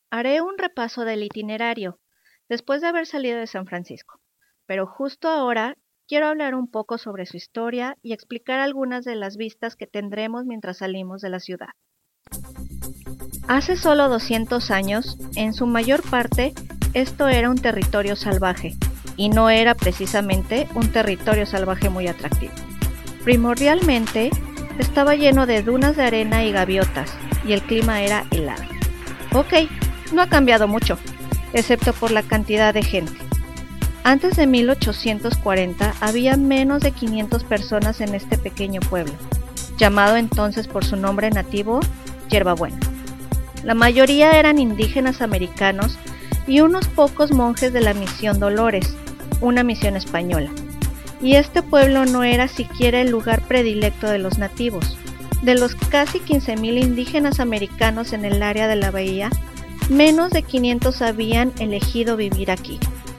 Haré un repaso del itinerario después de haber salido de San Francisco, pero justo ahora quiero hablar un poco sobre su historia y explicar algunas de las vistas que tendremos mientras salimos de la ciudad. Hace solo 200 años, en su mayor parte, esto era un territorio salvaje, y no era precisamente un territorio salvaje muy atractivo. Primordialmente, estaba lleno de dunas de arena y gaviotas, y el clima era helado. Ok, no ha cambiado mucho, excepto por la cantidad de gente. Antes de 1840 había menos de 500 personas en este pequeño pueblo, llamado entonces por su nombre nativo, Yerbabuena. La mayoría eran indígenas americanos y unos pocos monjes de la Misión Dolores, una misión española. Y este pueblo no era siquiera el lugar predilecto de los nativos. De los casi 15,000 indígenas americanos en el área de la bahía, menos de 500 habían elegido vivir aquí.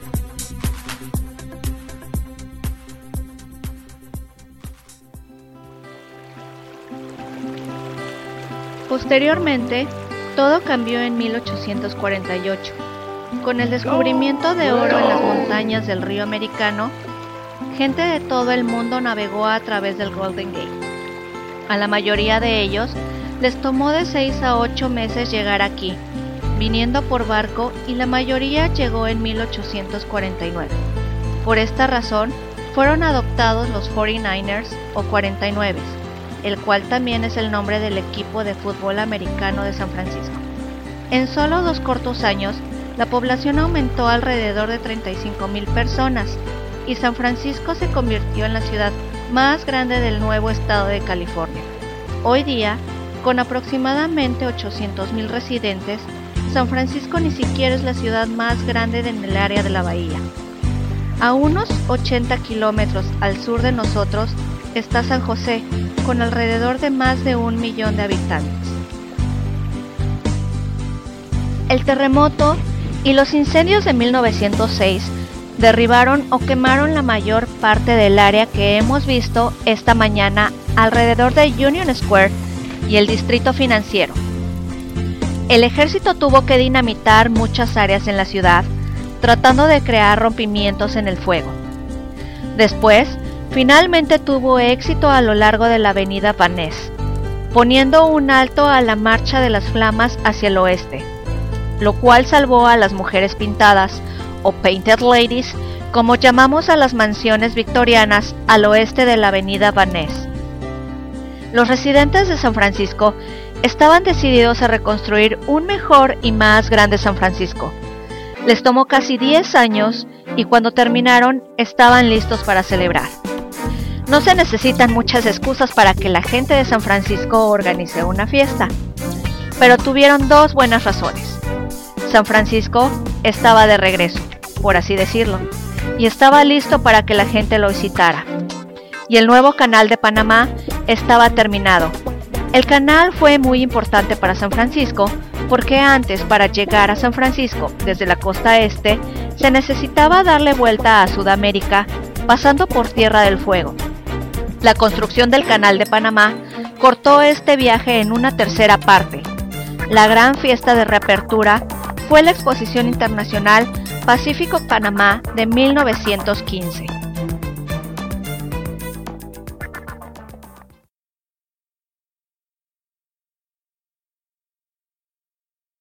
Posteriormente, todo cambió en 1848, con el descubrimiento de oro en las montañas del río Americano. Gente de todo el mundo navegó a través del Golden Gate. A la mayoría de ellos les tomó de 6 a 8 meses llegar aquí, viniendo por barco, y la mayoría llegó en 1849. Por esta razón, fueron adoptados los 49ers o 49, el cual también es el nombre del equipo de fútbol americano de San Francisco. En solo 2 cortos años, la población aumentó alrededor de 35,000 personas, y San Francisco se convirtió en la ciudad más grande del nuevo estado de California. Hoy día, con aproximadamente 800,000 residentes, San Francisco ni siquiera es la ciudad más grande en el área de la bahía. A unos 80 kilómetros al sur de nosotros está San José, con alrededor de más de 1 millón de habitantes. El terremoto y los incendios de 1906 derribaron o quemaron la mayor parte del área que hemos visto esta mañana alrededor de Union Square y el distrito financiero. El ejército tuvo que dinamitar muchas áreas en la ciudad, tratando de crear rompimientos en el fuego. Después, finalmente tuvo éxito a lo largo de la avenida Van Ness, poniendo un alto a la marcha de las flamas hacia el oeste, lo cual salvó a las mujeres pintadas, o Painted Ladies, como llamamos a las mansiones victorianas al oeste de la avenida Van Ness. Los residentes de San Francisco estaban decididos a reconstruir un mejor y más grande San Francisco. Les tomó casi 10 años y cuando terminaron estaban listos para celebrar. No se necesitan muchas excusas para que la gente de San Francisco organice una fiesta, pero tuvieron 2 buenas razones. San Francisco estaba de regreso, por así decirlo, y estaba listo para que la gente lo visitara. Y el nuevo canal de Panamá estaba terminado. El canal fue muy importante para San Francisco porque antes, para llegar a San Francisco desde la costa este, se necesitaba darle vuelta a Sudamérica pasando por Tierra del Fuego. La construcción del canal de Panamá cortó este viaje en una tercera parte. La gran fiesta de reapertura fue la Exposición Internacional Pacífico Panamá de 1915.